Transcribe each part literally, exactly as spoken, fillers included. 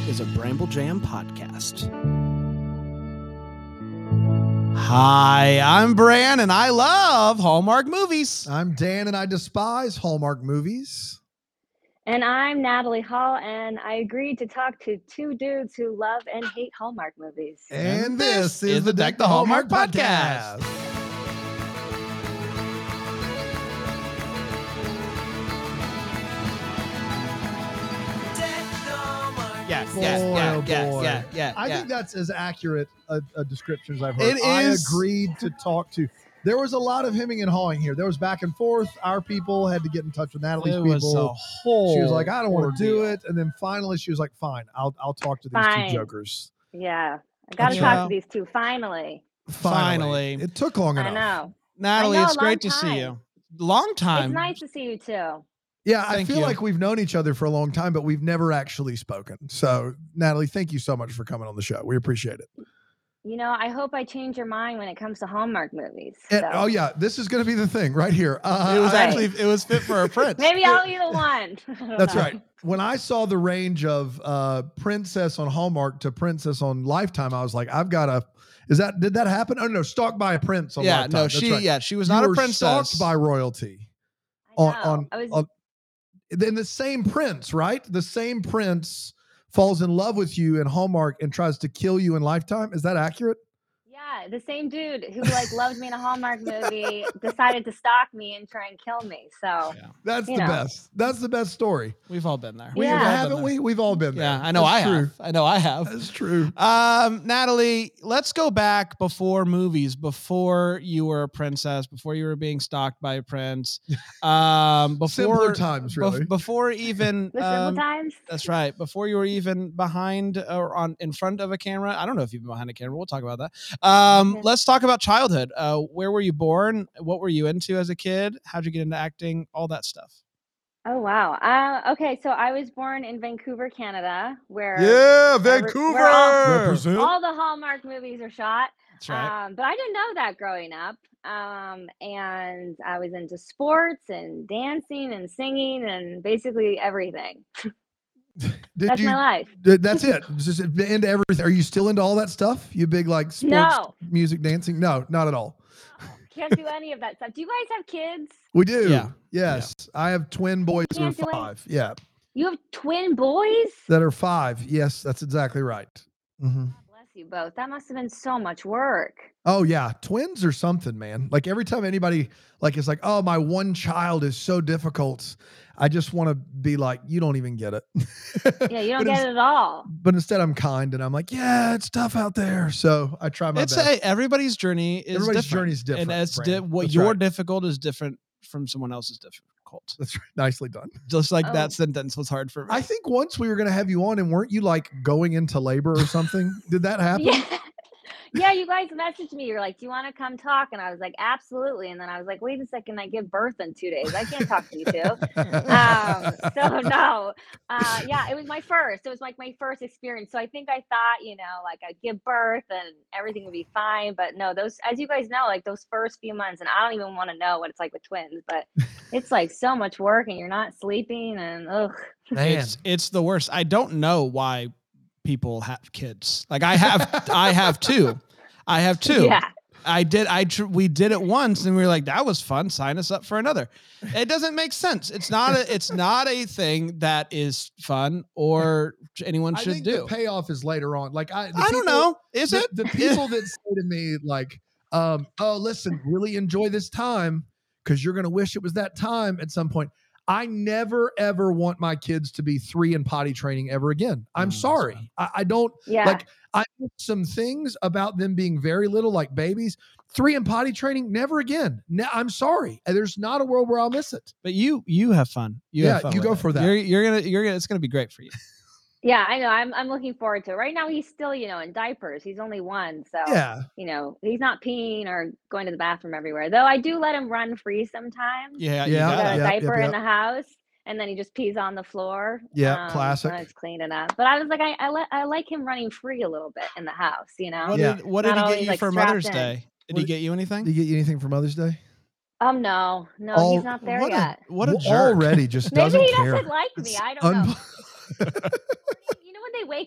is a Bramble Jam podcast. Hi, I'm Bran, and I love Hallmark movies. I'm Dan, and I despise Hallmark movies. And I'm Natalie Hall, and I agreed to talk to two dudes who love and hate Hallmark movies. And, and this, this is, is the Deck the Hallmark, Hallmark podcast. podcast. Yeah, boy, yeah, yeah, oh yeah, boy. yeah, yeah. I yeah. think that's as accurate a, a description as I've heard. It I is. agreed to talk to. There was a lot of hemming and hawing here. There was back and forth. Our people had to get in touch with Natalie's it people. Was a whole she was like, "I don't want to do ordeal. it," and then finally she was like, "Fine, I'll I'll talk to these Fine. two jokers." Yeah, I got to Yeah. talk to these two finally. Finally, Finally. it took long I enough. know. Natalie, I know, it's great to long see time. you. Long time. It's nice to see you too. Yeah, Thank I feel you. like we've known each other for a long time, but we've never actually spoken. So, Natalie, thank you so much for coming on the show. We appreciate it. You know, I hope I change your mind when it comes to Hallmark movies. And- so. oh yeah, this is going to be the thing right here. Uh, It was I- actually it was fit for a prince. Maybe I'll be the one. I don't That's know. right. When I saw the range of uh, princess on Hallmark to princess on Lifetime, I was like, I've got to. Is that did that happen? Oh no, stalked by a prince on Yeah, Lifetime. no, That's she right. yeah, she was You not a were princess. Stalked by royalty. I On, know. on, I was, on then the same prince, right? The same prince falls in love with you in Hallmark and tries to kill you in Lifetime. Is that accurate? yeah, the same dude who like loved me in a Hallmark movie decided to stalk me and try and kill me. So Yeah. That's You the know. best. That's the best story. We've all been there. We Yeah. We've all been haven't there. we? We've all been there. Yeah, I know That's I true. have. I know I have. That's true. Um, Natalie, let's go back before movies, before you were a princess, before you were being stalked by a prince. Um, before Simpler times, bef- really. before even the simple um, times. that's right. Before you were even behind or on in front of a camera. I don't know if you've been behind a camera. We'll talk about that. Um, Yeah. let's talk about childhood. Uh, where were you born? What were you into as a kid? How'd you get into acting? All that stuff. Oh wow. Uh, okay, so I was born in Vancouver, Canada, where Yeah, every- Vancouver. where all- Represent. all the Hallmark movies are shot. That's right. Um, but I didn't know that growing up. Um, and I was into sports and dancing and singing and basically everything. Did That's you? my life. Did- That's it. Just into everything. Are you still into all that stuff? You big like sports, No. music, dancing? No, not at all. Can't do any of that stuff. Do you guys have kids? We do. Yeah. Yes, I have twin boys who are Can't do it. five. Yeah, You have twin boys? that are five. Yes, that's exactly right. Mhm. God bless you both. That must have been so much work. Oh yeah, twins are something, man. Like every time anybody like is like, oh, my one child is so difficult, I just want to be like, you don't even get it. Yeah, you don't But get ins- it at all. But instead, I'm kind and I'm like, yeah, it's tough out there. So I try my It's best. a, everybody's journey is Everybody's different. journey is different, and it's di- Brandon. what That's your right. difficult is different from someone else's difficult. That's right. Nicely done. Just like Oh. that sentence was hard for me. I think once we were going to have you on, and weren't you like going into labor or something? Did that happen? Yeah. Yeah, you guys messaged me. You're like, do you want to come talk? And I was like, absolutely. And then I was like, wait a second, I give birth in two days. I can't talk to you two. Um, so no, uh, yeah, it was my first. It was like my first experience. So I think I thought, you know, like I'd give birth and everything would be fine. But no, those, as you guys know, like those first few months, and I don't even want to know what it's like with twins, but it's like so much work and you're not sleeping and ugh. Man. it's it's the worst. I don't know why people have kids. Like I have I have two. I have two. Yeah. I did I tr- we did it once and we were like that was fun. Sign us up for another. It doesn't make sense. It's not a it's not a thing that is fun or anyone I should think do. the payoff is later on. Like I, the I don't people- know. Is the, it the people that say to me like, um, "Oh, listen, really enjoy this time because you're gonna wish it was that time at some point." I never ever want my kids to be three in potty training ever again. I'm Mm, that's sorry. fine. I, I don't Yeah. like. I know some things about them being very little, like babies. Three in potty training, never again. No, I'm sorry. There's not a world where I'll miss it. But you you have fun. You Yeah, have fun you with go it. for that. You're you're gonna you're gonna it's gonna be great for you. Yeah, I know. I'm I'm looking forward to it. Right now he's still, you know, in diapers. He's only one. So Yeah. you know, he's not peeing or going to the bathroom everywhere. Though I do let him run free sometimes. Yeah, Yeah, you Got got a it. Yep, diaper yep, in the house, and then he just pees on the floor. Yeah, classic. And it's cleaning up. But I was like, I I, let, I like him running free a little bit in the house. You know. What Yeah. did what did Not he get always, you like, for strapped Mother's in. Day? Did What- he get you anything? Did you get you anything for Mother's Day? Um, no, no, All- he's not there what yet. a what a Well, jerk. Already just Maybe doesn't he care. doesn't like me. It's I don't know. unbe- You know when they wake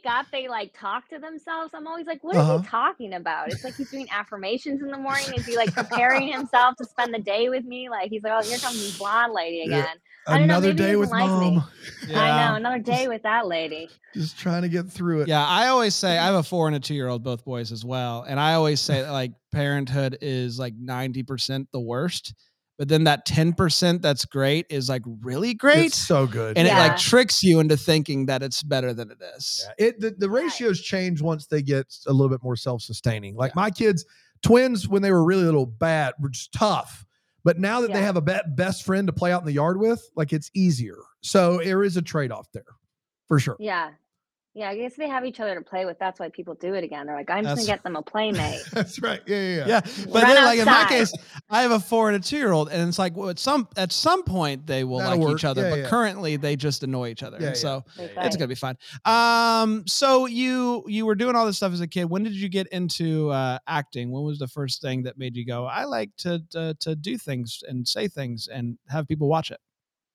wake up, they like talk to themselves. I'm always like, what is Uh-huh. he talking about? It's like he's doing affirmations in the morning. Is he like preparing himself to spend the day with me? Like he's like, oh, here comes this blonde lady Yeah. again. I don't know. Another Maybe he day doesn't with like mom. me. Yeah. I know. Another day with that lady. Just trying to get through it. Yeah, I always say I have a four and a two year old, both boys as well, and I always say that like parenthood is like ninety percent the worst, but then that ten percent that's great is like really great, It's so good. and it like Yeah. tricks you into thinking that it's better than it is. Yeah, it the, the ratios change once they get a little bit more self-sustaining. Like my kids, twins, when they were really little, bad, were just tough. But now that they Yeah. have a be- best friend to play out in the yard with, like it's easier. So there is a trade-off there, for sure. Yeah. Yeah. I guess they have each other to play with. That's why people do it again. They're like, I'm just That's- gonna get them a playmate. That's right. Yeah, yeah, yeah. Yeah, but Run then like in my outside. case, I have a four and a two year old, and it's like well, at some at some point they will That'll like work. each other, Yeah, but yeah. currently they just annoy each other. Yeah, and yeah. so They it's fight. gonna be fine. Um, so you you were doing all this stuff as a kid. When did you get into uh, acting? When was the first thing that made you go, I like to to, to do things and say things and have people watch it?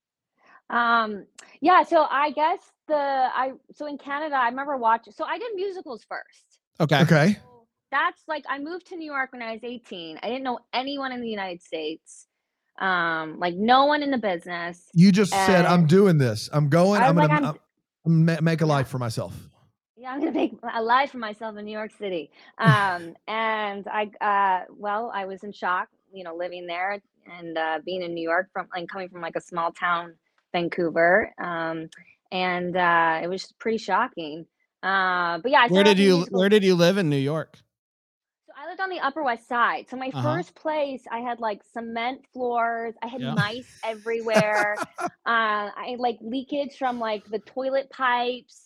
Um, yeah, so I guess the I so in Canada, I remember watching so I did musicals first. Okay. Okay. So that's like I moved to New York when I was eighteen. I didn't know anyone in the United States. Um, like no one in the business. You just said, I'm And doing this. I'm going. I I'm was going like, to I'm I'm, ma- make a yeah. life for myself. Yeah, I'm gonna make a life for myself in New York City. Um, and I, uh, well, I was in shock, you know, living there and uh, being in New York from and coming from like a small town, Vancouver. Um, and uh, it was pretty shocking. Uh, but yeah, I Where started did off in you musicals. Where did you live in New York? So I lived on the Upper West Side. So my Uh-huh. first place, I had like cement floors. I had Yeah. mice everywhere. uh, I had like leakage from like the toilet pipes.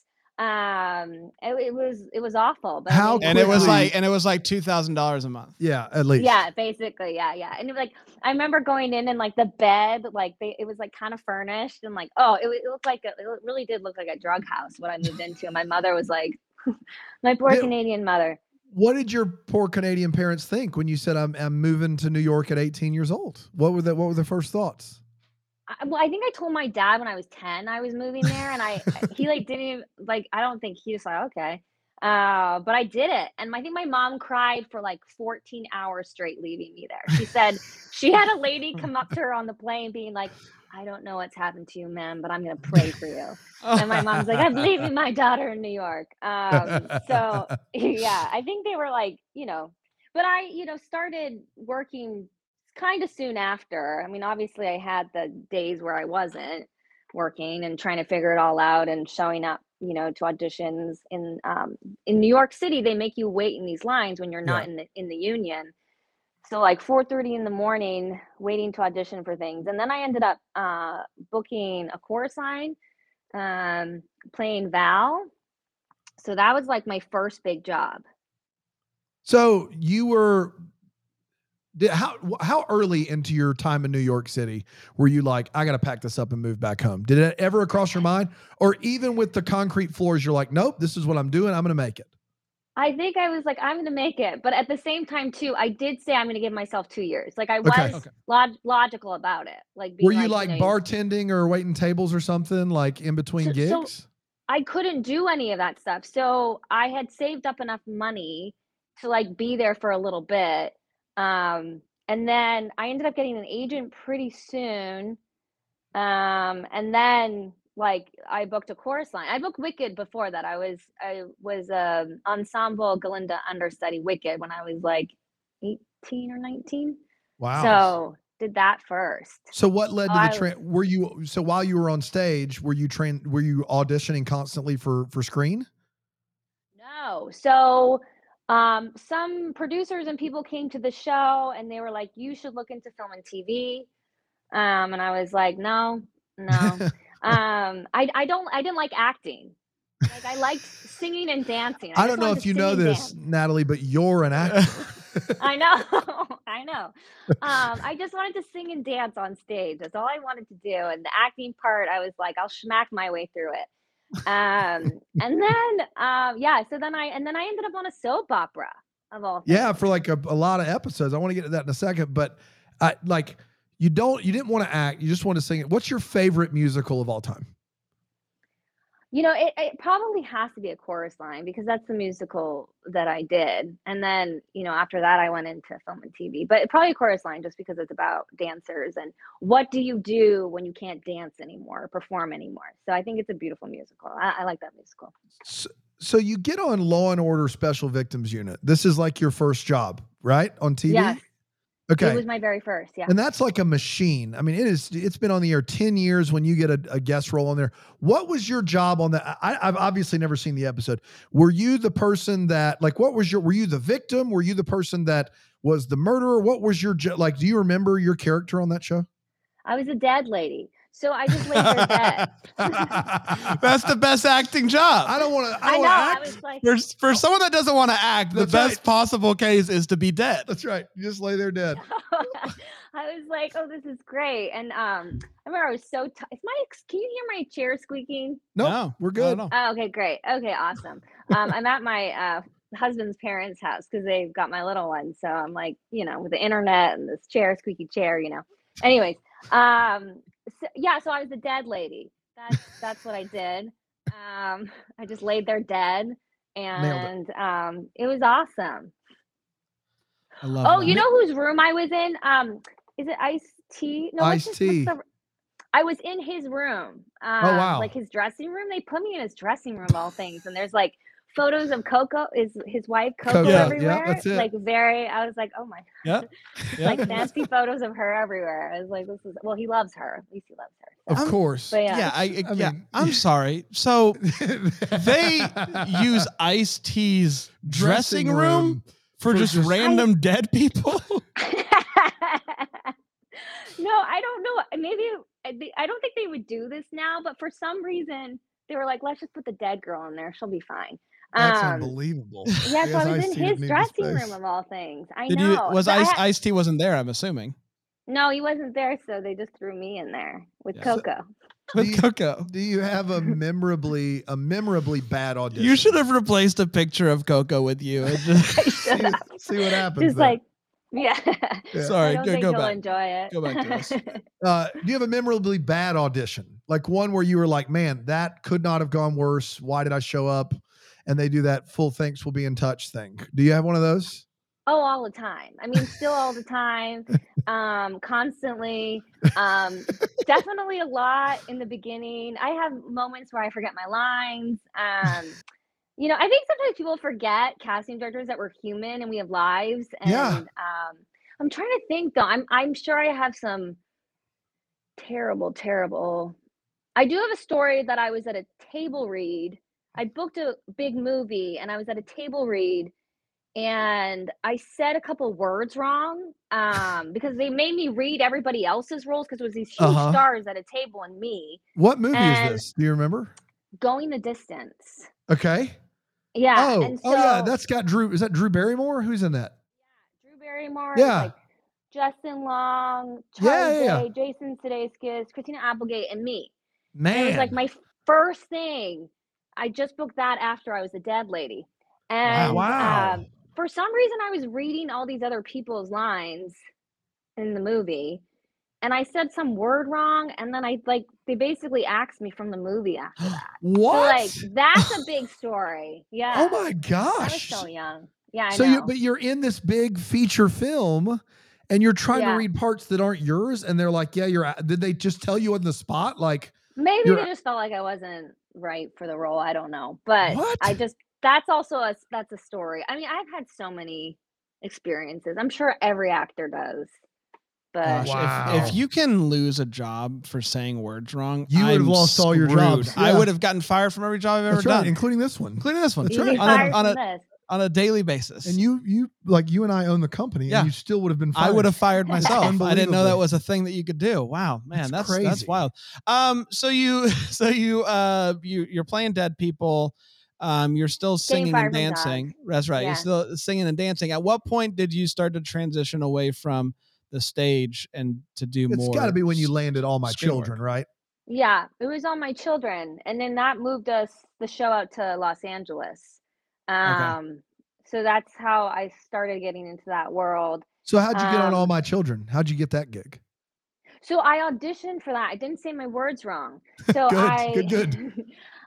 Um, it, it was it was awful. But I How made And it was quickly- like and it was like two thousand dollars a month. Yeah, at least. Yeah, basically, yeah, yeah. And it was like I remember going in and like the bed, like they it was like kind of furnished and like oh, it, it looked like a, it really did look like a drug house what I moved into. And my mother was like, my poor Did- Canadian mother. What did your poor Canadian parents think when you said I'm I'm moving to New York at eighteen years old? What were the what were the first thoughts? I, well, I think I told my dad when I was ten I was moving there, and I he like didn't even like I don't think he was like okay, uh, but I did it, and I think my mom cried for like fourteen hours straight leaving me there. She said she had a lady come up to her on the plane being like, I don't know what's happened to you, ma'am, but I'm gonna pray for you. And my mom's like, I'm leaving my daughter in New York. Um, so yeah, I think they were like, you know, but I, you know, started working kind of soon after. I mean, obviously I had the days where I wasn't working and trying to figure it all out and showing up, you know, to auditions in um in New York City. They make you wait in these lines when you're not Yeah. in the in the union. So like four thirty in the morning waiting to audition for things. And then I ended up uh booking a chorus line, um, playing Val. So that was like my first big job. So you were did, how how early into your time in New York City were you like, I got to pack this up and move back home? Did it ever cross your mind? Or even with the concrete floors, you're like, nope, this is what I'm doing. I'm going to make it. I think I was like, I'm gonna make it, but at the same time too, I did say I'm gonna give myself two years. Like I was Okay. Okay. log- logical about it. Like being Were you like know, bartending or waiting tables or something like in between So- gigs? so- I couldn't do any of that stuff. So I had saved up enough money to like be there for a little bit. Um, and then I ended up getting an agent pretty soon. Um, and then like I booked a chorus line. I booked Wicked before that. I was I was um ensemble Galinda understudy Wicked when I was like eighteen or nineteen. Wow. So did that first. So what led to I- the train? Were you so while you were on stage, were you train? Were you auditioning constantly for for screen? No. So um some producers and people came to the show and they were like, you should look into film and T V. Um and I was like, no, no. um I I don't I didn't like acting. Like I liked singing and dancing. I just don't know wanted if to you sing know and this, dance. Natalie, but you're an actor. I know. I know. Um, I just wanted to sing and dance on stage. That's all I wanted to do. And the acting part, I was like, I'll smack my way through it. Um, and then, um, yeah. So then I, and then I ended up on a soap opera of all things. Yeah, for like a, a lot of episodes. I want to get to that in a second, but I like you don't you didn't want to act, you just want to sing it. What's your favorite musical of all time? You know, it it probably has to be a chorus line because that's the musical that I did, and then, you know, after that, I went into film and T V, but it probably a chorus line just because it's about dancers and what do you do when you can't dance anymore or perform anymore? So I think it's a beautiful musical. I I like that musical. So, so you get on Law and Order Special Victims Unit. This is like your first job, right? On T V? Yes. Okay. It was my very first, yeah. And that's like a machine. I mean, it is, it's been on the air ten years when you get a, a guest role on there. What was your job on that? I, I've obviously never seen the episode. Were you the person that, like, what was your, were you the victim? Were you the person that was the murderer? What was your, jo- like, do you remember your character on that show? I was a dead lady. So I just laid there dead. That's the best acting job. I don't want to, I I don't know. want I to act. was like, For, for someone that doesn't want to act, the That's best right. possible case is to be dead. That's right. You just lay there dead. I was like, oh, this is great. And um, I remember I was so, t- is my, ex- can you hear my chair squeaking? Nope, No, we're not good. at all. Oh, okay, great. Okay, awesome. Um, I'm at my uh, husband's parents' house because they've got my little one. So I'm like, you know, with the internet and this chair, squeaky chair, you know. Anyways, um, so, yeah, so I was a dead lady. That's that's what I did. Um, I just laid there dead, and um, it was awesome. I love Oh, that. you know whose room I was in? Um, is it Ice T? No, what's his- what's Ice-T. the- I was in his room. Um, Oh, wow. Like his dressing room. They put me in his dressing room, of all things, and there's like photos of Coco, is his wife Coco Coco, yeah, everywhere. that's it. Like very, I was like, oh my, Yeah. Yeah. like fancy photos of her everywhere. I was like, this is well, he loves her. At least he loves her. Of I'm- course. But yeah, yeah, I, I yeah. mean- I'm sorry. So they use Ice-T's dressing room for, for just just- random dead people. no, I don't know. Maybe I they- I don't think they would do this now, but for some reason they were like, let's just put the dead girl in there. She'll be fine. That's Um, unbelievable. Yeah, so I was in Ice-T his didn't need the dressing space. room of all things. I Did know. you? Was But I Ice ha- Ice-T wasn't there? I'm assuming No, he wasn't there, so they just threw me in there with Yeah. Coco. with you- Coco. Do you have a memorably a memorably bad audition? You should have replaced a picture of Coco with you. And just, I should have. see what happens. Just there. like, yeah. Yeah. Sorry, I don't go- think go he'll back. enjoy it. Go back to this. Uh, do you have a memorably bad audition? Like one where you were like, man, that could not have gone worse. Why did I show up? And they do that full thanks, we'll be in touch thing. Do you have one of those? Oh, all the time. I mean, still all the time, um, constantly. Um, definitely a lot in the beginning. I have moments where I forget my lines. Um, you know, I think sometimes people forget casting directors that we're human and we have lives. And Yeah. um, I'm trying to think though. I'm I'm sure I have some terrible, terrible. I do have a story that I was at a table read. I booked a big movie and I was at a table read and I said a couple words wrong um, because they made me read everybody else's roles because it was these huge Uh-huh. stars at a table and me What movie And- is this? Do you remember? going the distance. Okay. Yeah. oh, and so, oh yeah, that's got Drew. Is that Drew Barrymore? Who's in that? Drew Barrymore. Yeah. Like Justin Long, Yeah, Charlie yeah, Day, Jason Sudeikis, Christina Applegate, and me. Man. And it was like my first thing. I just booked that after I was a dead lady. And Wow. um, for some reason, I was reading all these other people's lines in the movie. And I said some word wrong. And then I like, they basically axed me from the movie after that. What? So, like, that's a big story. Yeah. oh my I was gosh. so young. Yeah. I so know. you but you're in this big feature film and you're trying Yeah. to read parts that aren't yours and they're like, yeah, you're a- did they just tell you on the spot? Like, Maybe You're- they just felt like I wasn't right for the role. I don't know, but What? I just that's also a that's a story. I mean, I've had so many experiences. I'm sure every actor does, but Gosh, Wow. if, if you can lose a job for saying words wrong, You would have I'm lost all your screwed. jobs. I Yeah. would have gotten fired from every job I've ever that's right, done, including this one. including this one, That's you'd right. be on, a, fired on, from a, this. on a daily basis. And you, you like you and I own the company, Yeah. and you still would have been. I Fired. would have fired That's myself. I didn't know that unbelievable. was a thing that you could do. Wow, man, That's that's that's crazy. wild. Um, so you, so you, uh, you, you're playing dead people. Um, you're still singing and fired from dogs. dancing. That's right. Yeah. You're still singing and dancing. At what point did you start to transition away from the stage and to do It's more? got to be when you landed All My screen Children, right? Yeah, it was on my children, and then that moved us the show out to Los Angeles. Um, so that's how I started getting into that world. So how'd you get on All Um, My Children? How'd you get that gig? So I auditioned for that. I didn't say my words wrong. So Good, I good, good.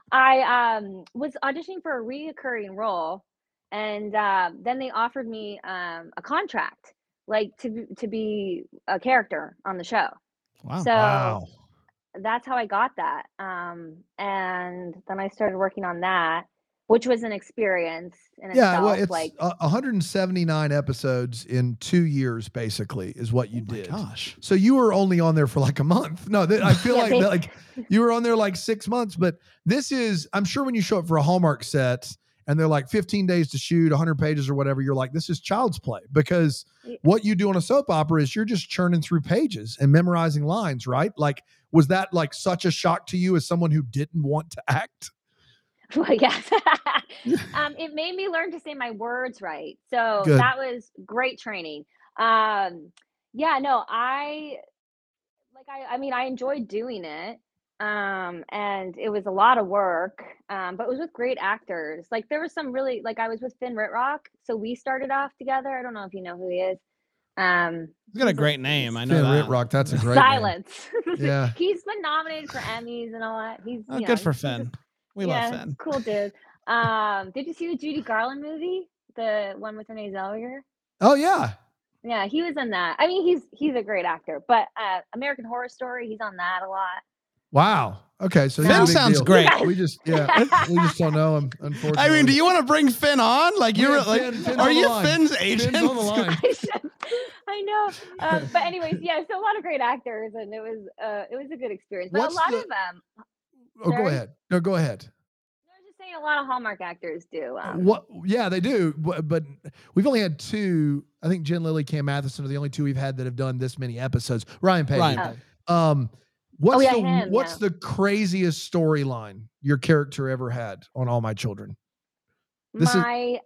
I um was auditioning for a reoccurring role, and uh, then they offered me um a contract, like to be- to be a character on the show. Wow. So Wow. that's how I got that. Um, and then I started working on that, which was an experience in Yeah, well, itself. it's Like, uh, one hundred seventy-nine episodes in two years, basically, is what you Oh my did. gosh. So you were only on there for like a month. No, th- I feel yeah, like they, that, like you were on there like six months. But this is, I'm sure, when you show up for a Hallmark set and they're like fifteen days to shoot, one hundred pages or whatever, you're like, this is child's play, because what you do on a soap opera is you're just churning through pages and memorizing lines, right? Like, was that like such a shock to you as someone who didn't want to act? well, yes. um, it made me learn to say my words right. So Good. that was great training. Um, yeah, no, I like I I mean I enjoyed doing it. Um, and it was a lot of work. Um, but it was with great actors. Like there was some really like I was with Finn Ritrock, so we started off together. I don't know if you know who he is. Um, He's got a he's great name. I know Finn that. Ritrock, that's a great name. Silence. Yeah. He's been nominated for Emmys and all that. He's Oh, you know, good for he's, he's a Finn. We yeah, love Finn. cool dude. Um, did you see the Judy Garland movie? The one with Renee Zellweger? Oh yeah. Yeah, he was in that. I mean, he's he's a great actor, but uh, American Horror Story, he's on that a lot. Wow. Okay, so he's Finn a big sounds deal. great. We just yeah, we just don't know him. Unfortunately, I mean, do you want to bring Finn on? Like, We you're have like, Finn- Finn's are on the you line. Finn's Finn's agent? on the line. I should- I know, um, but anyways, yeah, so a lot of great actors, and it was uh, it was a good experience. But What's a lot the- of them, Oh, go Sorry? ahead. No, go ahead. I was just saying, a lot of Hallmark actors do. Um, What? Yeah, they do. But, but we've only had two. I think Jen Lilly, Cam Matheson are the only two we've had that have done this many episodes. Ryan Page. Ryan Oh. Page. Um, what's Oh, yeah, the him, what's yeah. the craziest storyline your character ever had on All My Children? This is- my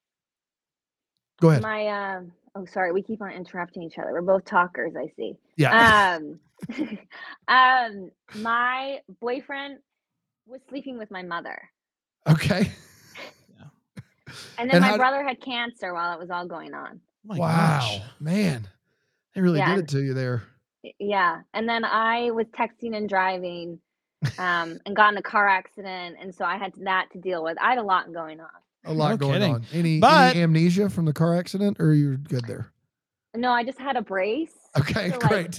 Go ahead. my um. Oh, sorry, we keep on interrupting each other. We're both talkers, I see. yeah. Um, um, my boyfriend was sleeping with my mother, Okay. and then And my how d- brother had cancer while it was all going on. Oh my Wow, gosh. man, they really Yeah, did and- it to you there. Yeah, and then I was texting and driving, um, and got in a car accident, and so I had that to deal with. I had a lot going on. A lot No going kidding. on. Any, But- any amnesia from the car accident, or you're good there? No, I just had a brace. Okay, so, like- great.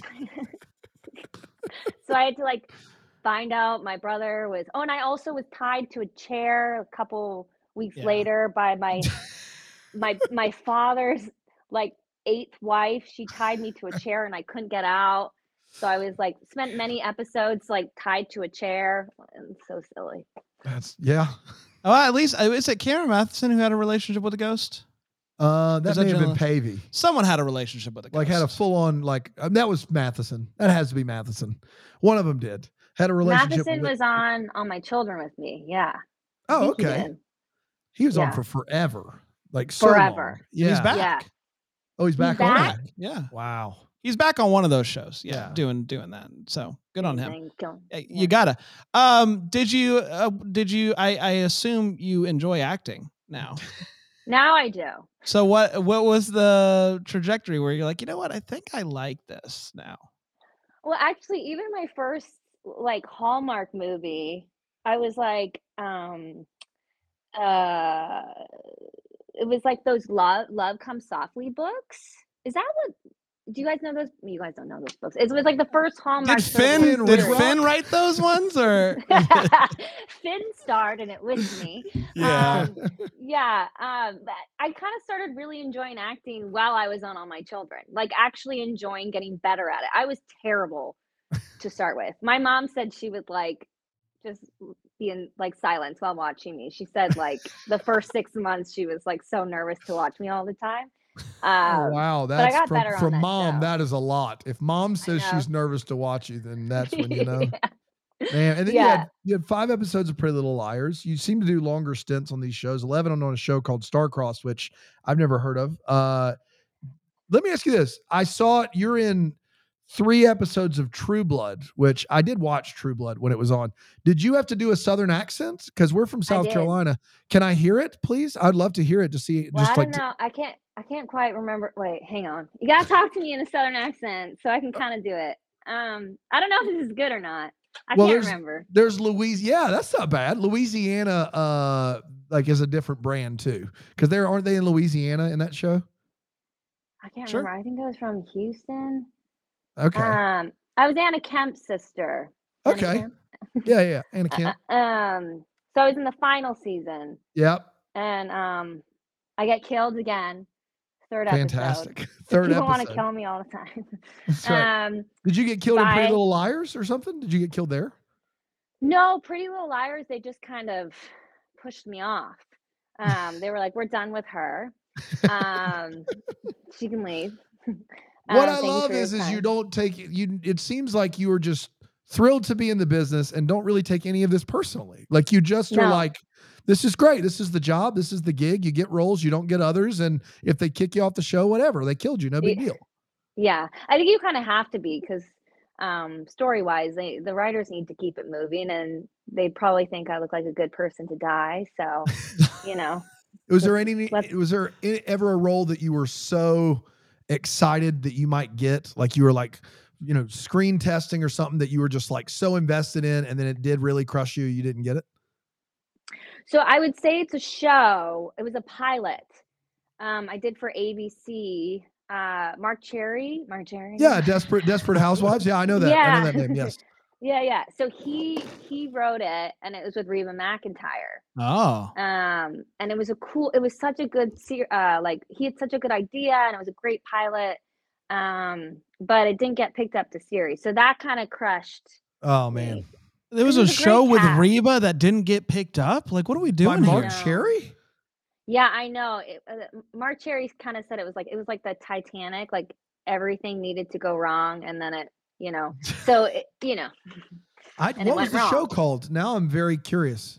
so I had to like find out my brother was. Oh, and I also was tied to a chair a couple weeks Yeah. later by my my my father's like eighth wife. She tied me to a chair and I couldn't get out. So I was like spent many episodes like tied to a chair. And so silly. That's yeah. Oh, at least uh, is it Cameron Matheson who had a relationship with a ghost? Uh, that Was may that have been Jen Pavey. Someone had a relationship with a ghost. Like had a full on like um, that was Matheson. That has to be Matheson. One of them did. Had a relationship. Matheson with, was on All My Children with me. Yeah. I Oh, think he okay. did. He was on Yeah. for forever. Like so Forever. long. Yeah. He's back. Yeah. Oh, he's back, back? on it. Yeah, Wow. he's back on one of those shows. Yeah, Yeah. doing doing that. So good on him. Amazing. Go- Uh, yeah. You gotta. Um, did you? Uh, did you? I I assume you enjoy acting now. Now I do. So what? What was the trajectory where you're like, you know what? I think I like this now. Well, actually, even my first like Hallmark movie, I was like, um, uh, it was like those love love comes softly books. Is that what? Do you guys know those? You guys don't know those books. It was like the first Hallmark. Did sort of Finn? Finn Did Ritrock? Finn write those ones or? Finn starred in it with me. Yeah. Um, yeah. Um, but I kind of started really enjoying acting while I was on All My Children, like actually enjoying getting better at it. I was terrible to start with. My mom said she would like just be in like silence while watching me. She said like the first six months she was like so nervous to watch me all the time. Oh, Um, wow. I That's got from, better on from that mom. show. That is a lot. If mom says know. she's nervous to watch you, then that's when you know. Yeah. Man, and then you Yeah. had you had five episodes of Pretty Little Liars. You seem to do longer stints on these shows. Eleven on a show called Starcrossed, which I've never heard of. Uh, let me ask you this: I saw it. You're in three episodes of True Blood, which I did watch True Blood when it was on. Did you have to do a Southern accent? Because we're from South did. Carolina. Can I hear it, please? I'd love to hear it to see. Well, just I like don't know. I can't. I can't quite remember. Wait, hang on. You gotta talk to me in a Southern accent so I can kind of do it. Um, I don't know if this is good or not. I Well, can't there's remember. there's Louise. Yeah, that's not bad. Louisiana, uh, like is a different brand too, because there aren't they in Louisiana in that show? I can't Sure. remember. I think I was from Houston. Okay, Um, I was Anna Kemp's sister. Anna okay, Kemp? yeah, yeah, Anna Uh, Kemp. uh, um, so I was in the final season, Yep, and um, I get killed again. Third episode. fantastic. Third People want to episode. kill me all the time. That's right. Um, Did you get killed in Pretty by Little Liars or something? Did you get killed there? no, Pretty Little Liars. They just kind of pushed me off. Um, they were like, "We're done with her. Um, she can leave." What Um, I thank you love for your is is you time. don't take it- you. It seems like you are just thrilled to be in the business and don't really take any of this personally. Like you just are No. like, this is great. This is the job. This is the gig. You get roles. You don't get others. And if they kick you off the show, whatever, they killed you. No big It- deal. Yeah, I think you kind of have to be because um, story wise, they the writers need to keep it moving, and they probably think I look like a good person to die. So, you know, Was there let's- any? let's- Was there any, ever a role that you were so excited that you might get? Like you were like, you know, screen testing or something that you were just like so invested in, and then it did really crush you. You didn't get it. so I would say it's a show. It was a pilot. Um, I did for A B C. Uh, Mark Cherry. Mark Cherry. Yeah, desperate, desperate housewives. Yeah, I know that. I Yeah. know that name. Yes. Yeah, yeah. So he he wrote it, and it was with Reba McEntire. Oh, Um, and it was a cool. It was such a good ser- uh, like he had such a good idea, and it was a great pilot. Um, but it didn't get picked up to series, so that kind of crushed. Oh me. man. there was It a was a great show with cast. Reba that didn't get picked up. Like, what are we By doing Mark here? No. Cherry. Yeah, I know. It, uh, Mark Cherry kind of said it was like it was like the Titanic, like everything needed to go wrong, and then it, you know. So it, you know, I, And it what was went the show wrong. called? Now I'm very curious.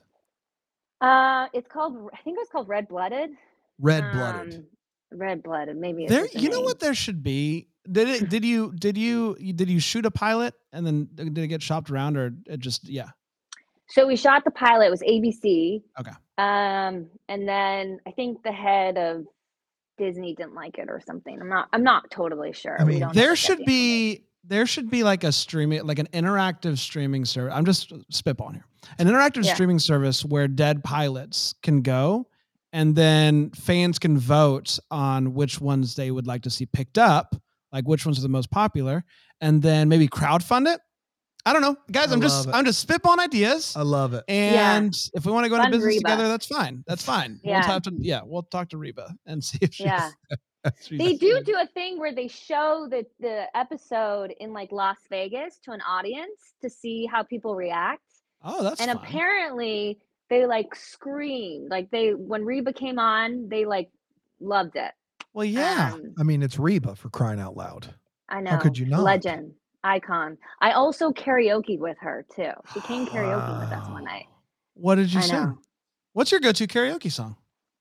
uh, it's called. I think it was called Red Blooded. Red Blooded. Um, Red Blooded. Maybe it's There, just a you know name. what there should be. Did it? Did you? Did you? Did you shoot a pilot and then did it get shopped around or it just? Yeah. So we shot the pilot. It was A B C. Okay. Um, and then I think the head of Disney didn't like it or something. I'm not. I'm not totally sure. I We mean, don't There ever get should the be. There should be like a streaming, like an interactive streaming service. I'm just spitballing here. An interactive Yeah. streaming service where dead pilots can go, and then fans can vote on which ones they would like to see picked up, like which ones are the most popular, and then maybe crowdfund it. I don't know, guys. I I'm just love it. I'm just spitballing ideas. I love it. And if we want to go into Fund business Reba. together, that's fine. That's fine. We'll Yeah. have to, yeah, we'll talk to Reba and see if she's. Yeah. she's They do do a thing where they show the the episode in like Las Vegas to an audience to see how people react. Oh, that's and fun. apparently they like screamed. Like they when Reba came on, they like loved it. Well, yeah. Um, I mean, it's Reba for crying out loud. I know. How could you not? Legend, icon. I also karaoke with her too. She came karaoke with us one night. What did you I sing? know. What's your go-to karaoke song?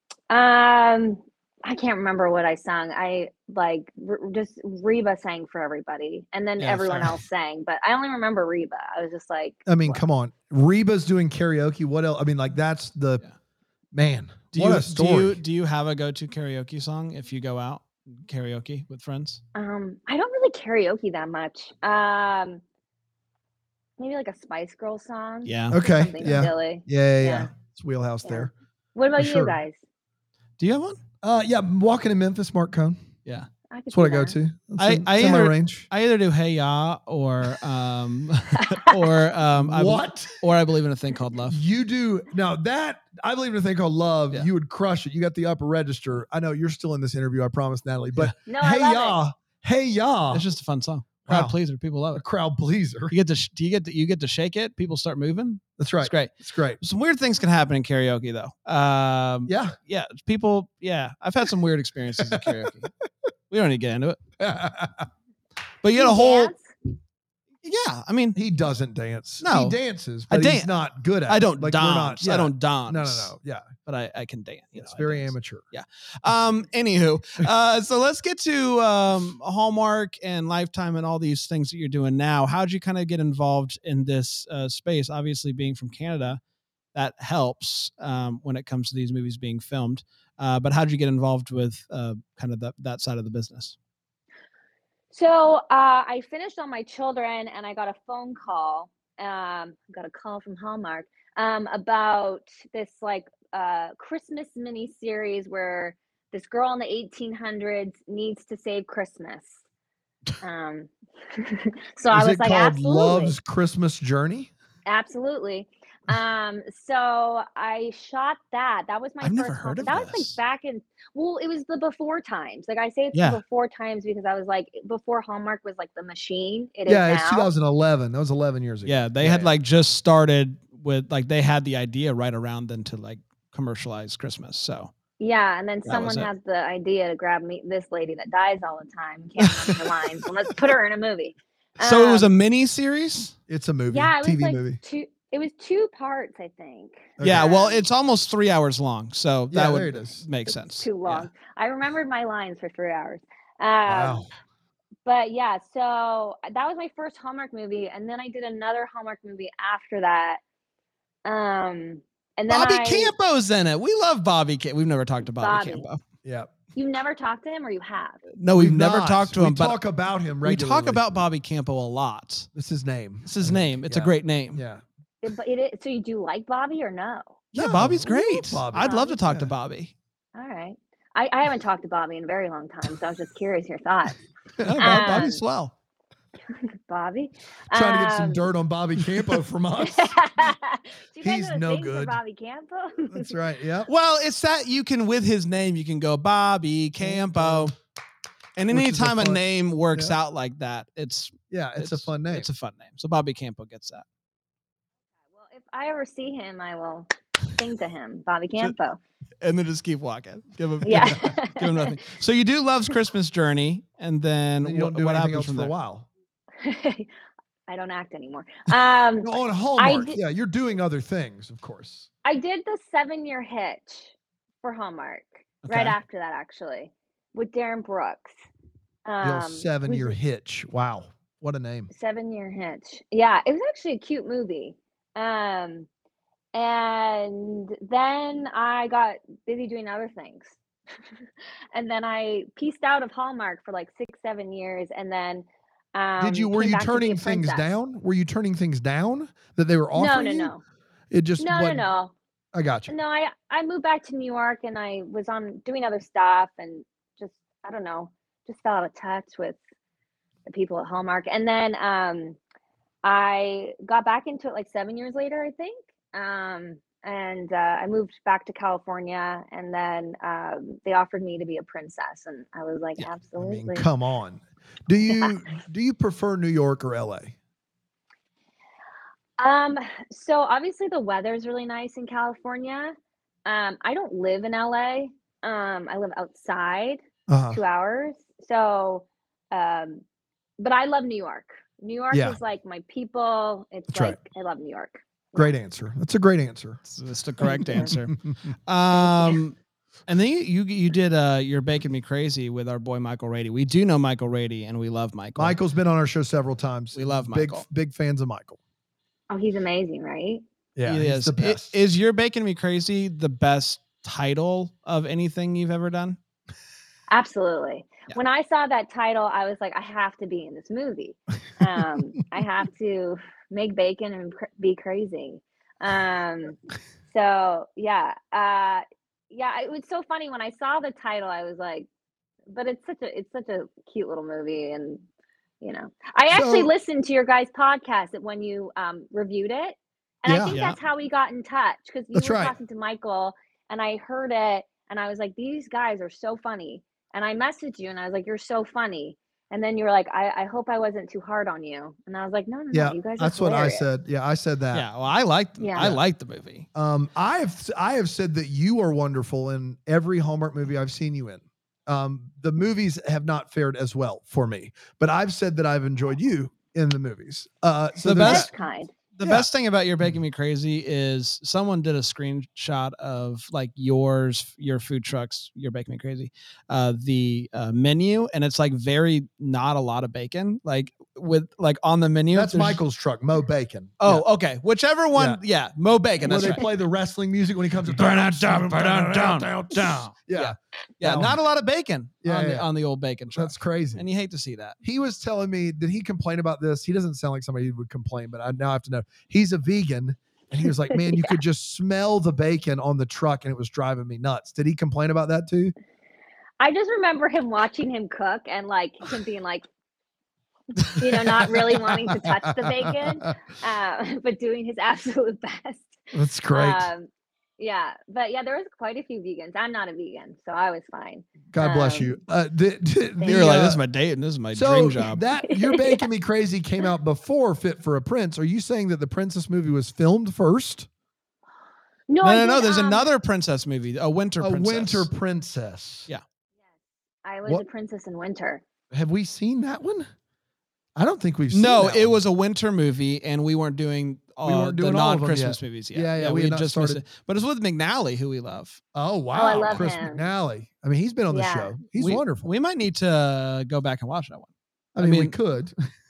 Um, I can't remember what I sung. I like r- just Reba sang for everybody, and then Yeah, everyone fair. else sang. But I only remember Reba. I was just like, I mean, what? come on. Reba's doing karaoke. What else? I mean, like that's the Yeah. man. Do what you a do story. you do you have a go-to karaoke song if you go out karaoke with friends? Um, I don't really karaoke that much. Um, maybe like a Spice Girl song. Yeah. Just Okay, something yeah. silly. yeah, yeah, yeah. Yeah. It's wheelhouse Yeah. there. What about For you sure. guys? Do you have one? Uh, yeah, I'm walking in Memphis, Mark Cohn. Yeah. I could That's what I see go that. to. That's I- in, I it's in my either- range. I either do Hey Ya or um or um I, What? or I believe in a thing called love. You do now that I believe in a thing called love. Yeah. You would crush it. You got the upper register. I know you're still in this interview. I promise, Natalie. But No, I hey love ya, hey ya, It's just a fun song. Crowd Wow. pleaser. People love a it. crowd pleaser. You get to sh- do you get to you get to shake it. People start moving. That's right. It's great. It's great. Some weird things can happen in karaoke though. Um, Yeah. yeah, people. Yeah, I've had some weird experiences in karaoke. We don't need to get into it, but you Do get a whole. dance? Yeah, I mean, he doesn't dance. No. he dances, I but he's dan- not good at. I it. don't Like, we're dance. not- yeah. I don't dance. No, no, no. Yeah, But I, I can dance. You it's know, I very dance. amateur. Um, anywho, uh, so let's get to um, Hallmark and Lifetime and all these things that you're doing now. How'd you kind of get involved in this uh, space? Obviously, being from Canada, that helps um, when it comes to these movies being filmed. Uh, but how'd you get involved with uh, kind of that that side of the business? So uh, I finished on my children, and I got a phone call um, got a call from Hallmark um, about this like uh, Christmas mini series where this girl in the eighteen hundreds needs to save Christmas. Um, so I Is was it like, called absolutely, Love's Christmas Journey? absolutely. Um, so I shot that. That was my I've never first heard Hallmark. of That was like this. back in, well, it was the before times. Like I say, it's Yeah. the before times because I was like before Hallmark was like the machine. It is Yeah, it's now. twenty eleven. That was eleven years ago. Yeah, they Yeah, had yeah. like just started with like they had the idea right around then to like commercialize Christmas. So Yeah, and then That was someone it. had the idea to grab me this lady that dies all the time, can't remember her lines, and let's put her in a movie. so it was a Um, mini series. It's a movie, yeah, it T was V like movie. two. It was two parts, I think. Okay. Yeah, well, Um, it's almost three hours long, so Yeah, that there would it is. make It's sense. too Yeah. long. I remembered my lines for three hours. Um, Wow. But yeah, so that was my first Hallmark movie, and then I did another Hallmark movie after that. Um, and then Bobby I Campo's in it. We love Bobby. Cam- We've never talked to Bobby, Bobby. Campo. Yeah. You've never talked to him, or you have? No, we've, We've never not. talked to we him, but talk about him we regularly. talk about Bobby Campo a lot. It's his name. It's his I name. think. It's Yeah. a great name. Yeah. It, but it is, so you do like Bobby or no? Yeah, No, Bobby's we love great. Bobby. I'd love to talk Yeah. to Bobby. All right. I, I haven't talked to Bobby in a very long time, so I was just curious your thoughts. No, Bob- Bobby's Um, swell. Bobby. Trying to get some Um, dirt on Bobby Campo from us. Do you guys He's have a no thing for good. Bobby Campo? That's right. Yeah. Well, it's that you can with his name you can go Bobby Campo, and Which is a anytime a, fun- name works yeah. out like that, it's Yeah. It's, a fun name. It's a fun name. So Bobby Campo gets that. Well, if I ever see him, I will sing to him, Bobby Campo. And then just keep walking. Give him, Yeah. give him nothing. So you do Love's Christmas Journey, and then and you what, don't do what anything happens else from for there? a while. I don't act anymore. Um, No, on Hallmark. did- Yeah. You're doing other things, of course. I did the seven year hitch for Hallmark right Okay. after that, actually, with Darren Brooks. The Um, old seven year who's- hitch. Wow. What a name. Seven year hitch. Yeah, it was actually a cute movie. Um, and then I got busy doing other things. And then I pieced out of Hallmark for like six, seven years. And then um, Did you, were came you back to be a turning things princess. down? Were you turning things down that they were No, offering no, you? no. It just, No, no, wasn't- no. I got you. No, I I moved back to New York and I was on doing other stuff and just I don't know, just fell out of touch with the people at Hallmark. And then um I got back into it like seven years later, I think. Um and uh, I moved back to California and then um, they offered me to be a princess and I was like, Yeah, I mean, absolutely. I mean, come on. Do you do you prefer New York or L A? Um, so obviously the weather's really nice in California. Um, I don't live in L A. Um, I live outside, Uh-huh. two hours. So, um, but I love New York. New York Yeah. is like my people. It's That's right. like I love New York. Great answer. That's a great answer. That's the correct you. answer. Um, and then you, you you did uh, You're Baking Me Crazy with our boy Michael Rady. We do know Michael Rady, and we love Michael. Michael's been on our show several times. We love big Michael. big fans of Michael. Oh, he's amazing, right? Yeah, He he's is. the I- best. Is You're Baking Me Crazy the best title of anything you've ever done? Absolutely. Yeah. When I saw that title, I was like, I have to be in this movie. Um, I have to make bacon and cr- be crazy. Um, so yeah, uh, yeah, it was so funny when I saw the title. I was like, but it's such a it's such a cute little movie, and you know, I actually So- listened to your guys' podcast when you um, reviewed it, and Yeah. I think Yeah. that's how we got in touch because you That's were right. talking to Michael, and I heard it, and I was like, these guys are so funny. And I messaged you and I was like, you're so funny. And then you were like, I, I hope I wasn't too hard on you. And I was like, no, no, Yeah, no. You guys are that's what I hilarious. said. Yeah, I said that. Yeah. Well, I liked. Yeah. I liked the movie. Um, I have I have said that you are wonderful in every Hallmark movie I've seen you in. Um, the movies have not fared as well for me, but I've said that I've enjoyed you in the movies. Uh, so The there's best- That's kind. The Yeah. best thing about You're Baking Me Crazy is someone did a screenshot of like yours, your food trucks, You're Baking Me Crazy, uh, the uh, menu, and it's like very not a lot of bacon. Like with like on the menu. That's There's- Michael's truck, Mo Bacon. Oh, okay. Whichever one. Yeah, Mo Bacon. Where That's they right. play the wrestling music when he comes. Down, down, down, down, down. Yeah, Yeah, That not one. a lot of bacon Yeah, on yeah, the yeah. on the old bacon truck. That's crazy. And you hate to see that. He was telling me, did he complain about this? He doesn't sound like somebody who would complain, but I now have to know. He's a vegan. And he was like, man, you Yeah. could just smell the bacon on the truck and it was driving me nuts. Did he complain about that too? I just remember him watching him cook and like him being like, you know, not really wanting to touch the bacon, uh, but doing his absolute best. That's great. Um, yeah, but yeah, there was quite a few vegans. I'm not a vegan, so I was fine. God bless um, you. Uh, the, the, You were the, like, uh, this is my date and this is my so dream job. that You're Baking Me Crazy came out before Fit for a Prince. Are you saying that the Princess movie was filmed first? No, no, I no, no. did, There's um, another princess movie, a winter A princess. Winter Princess. Yeah. I was What- a princess in winter. Have we seen that one? I don't think we've seen No, that it one. was a winter movie, and we weren't doing uh, weren't doing the all of them non-Christmas yet. movies yet. Yeah, yeah, we had not just missed started- it. But it's with McNally, who we love. Oh, wow. I love Chris him. McNally. I mean, he's been on the Yeah. show. He's we, wonderful. We might need to go back and watch that one. I I mean, we mean- could.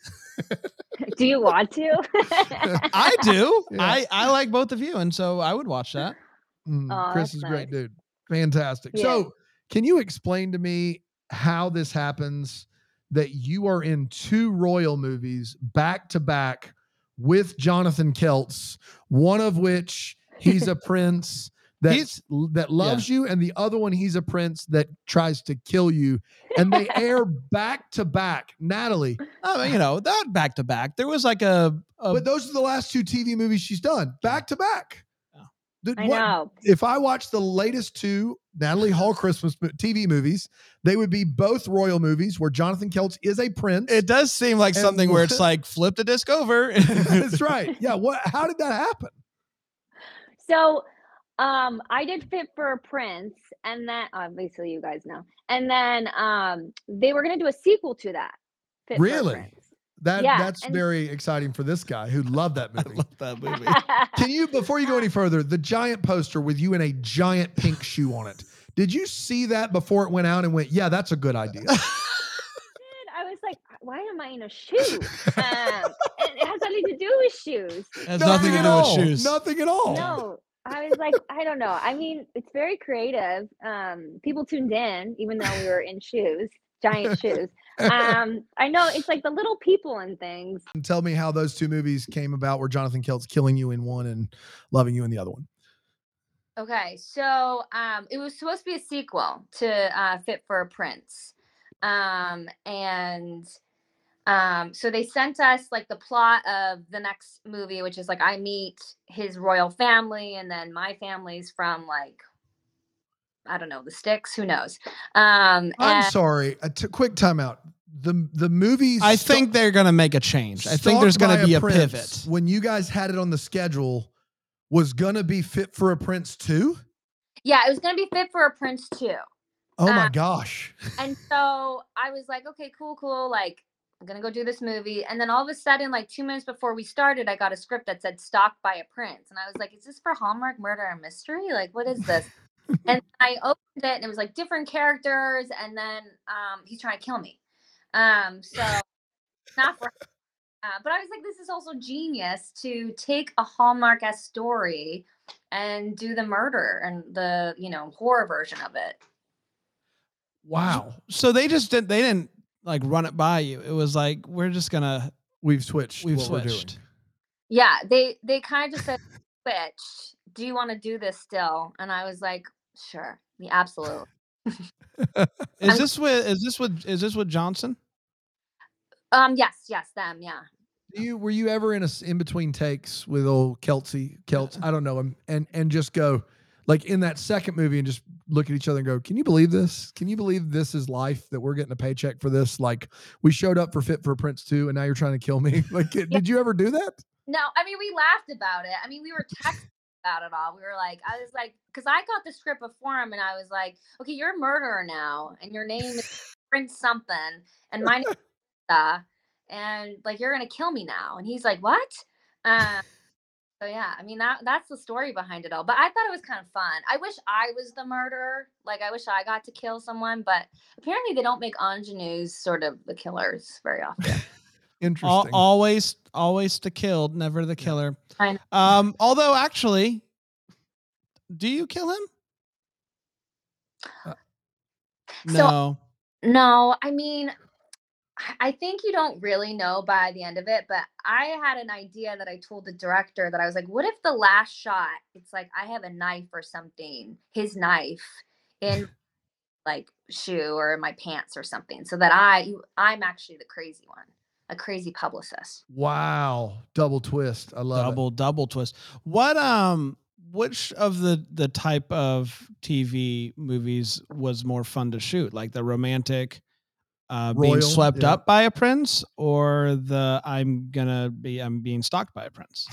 Do you want to? I do. Yeah. I I like both of you, and so I would watch that. Mm, Aw, Chris that's is a great nice. dude. Fantastic. Yeah. So, can you explain to me how this happens that you are in two royal movies back to back with Jonathan Keltz, one of which he's a prince that He's- that loves you, and the other one he's a prince that tries to kill you, and they air back to back. Natalie, I mean, you know, that back to back. There was like a, a but those are the last two T V movies she's done back to back. Yeah. Did- I what- know. If I watched the latest two Natalie Hall Christmas mo- T V movies, they would be both royal movies where Jonathan Keltz is a prince. it does seem like And something where what- it's like flip the disc over. That's right. Yeah. What? How did that happen? So, um, I did Fit for a Prince, and then obviously you guys know, and then um, they were gonna do a sequel to that. Fit for a Really? Prince. That Yeah, that's and- very exciting for this guy who loved that I movie. love that movie. Can you, before you go any further, the giant poster with you in a giant pink shoe on it? Did you see that before it went out and went, yeah, that's a good idea? I was like, why am I in a shoe? Um, and it has nothing to do with shoes. It has nothing to at do all. with shoes. Nothing at all. No, I was like, I don't know. I mean, it's very creative. Um, people tuned in, even though we were in shoes, giant shoes. Um, I know it's like the little people and things. And tell me how those two movies came about where Jonathan Keltz killing you in one and loving you in the other one. Okay, so um, it was supposed to be a sequel to uh, Fit for a Prince, um, and um, so they sent us like the plot of the next movie, which is like I meet his royal family, and then my family's from like I don't know the sticks, who knows? Um, I'm and- sorry. A t- quick timeout. The the movies. I think they're going to make a change. I think there's going to be a pivot. When you guys had it on the schedule, was going to be Fit for a Prince too? Yeah, it was gonna be Fit for a Prince too. Oh my Uh, gosh. And so I was like, okay, cool, cool. Like, I'm going to go do this movie. And then all of a sudden, like two minutes before we started, I got a script that said Stalked by a Prince. And I was like, is this for Hallmark Murder and Mystery? Like, what is this? And I opened it and it was like different characters. And then um, he's trying to kill me. Um, so not for, uh, but I was like, this is also genius to take a Hallmark-esque story and do the murder and the, you know, horror version of it. Wow. So they just didn't. They didn't like run it by you. It was like we're just gonna. We've switched. We've what we're doing. switched. Yeah, they they kind of just said, "Switch. Do you want to do this still?" And I was like, "Sure, yeah, absolutely." Is I'm- this with? Is this with? Is this with Johnson? Um, yes, yes, them, yeah. Do you were you ever in a s- in between takes with old Keltsy Kelts? I don't know him, and and just go like in that second movie and just look at each other and go, "Can you believe this? Can you believe this is life? That we're getting a paycheck for this? Like we showed up for Fit for a Prince two, and now you're trying to kill me. Like, did you ever do that? No, I mean we laughed about it. I mean we were texting about it all. We were like, I was like, because I got the script before him, and I was like, okay, you're a murderer now, and your name is Prince something, and my name is Lisa, and like you're gonna kill me now. And he's like, what? Um, so yeah, I mean that that's the story behind it all. But I thought it was kind of fun. I wish I was the murderer. Like I wish I got to kill someone, but apparently they don't make ingenues sort of the killers very often. Interesting. Al- always, always the killed, never the killer. I know. Um, although actually, do you kill him? Uh, So- no. No, I mean, I- I think you don't really know by the end of it, but I had an idea that I told the director that I was like, what if the last shot, it's like I have a knife or something, his knife in like shoe or in my pants or something, so that I you, I'm actually the crazy one, a crazy publicist. Wow. Double twist. I love double double twist. What um which of the the type of T V movies was more fun to shoot? Like the romantic uh being Royal, swept yeah. up by a prince, or the I'm gonna be I'm being stalked by a prince?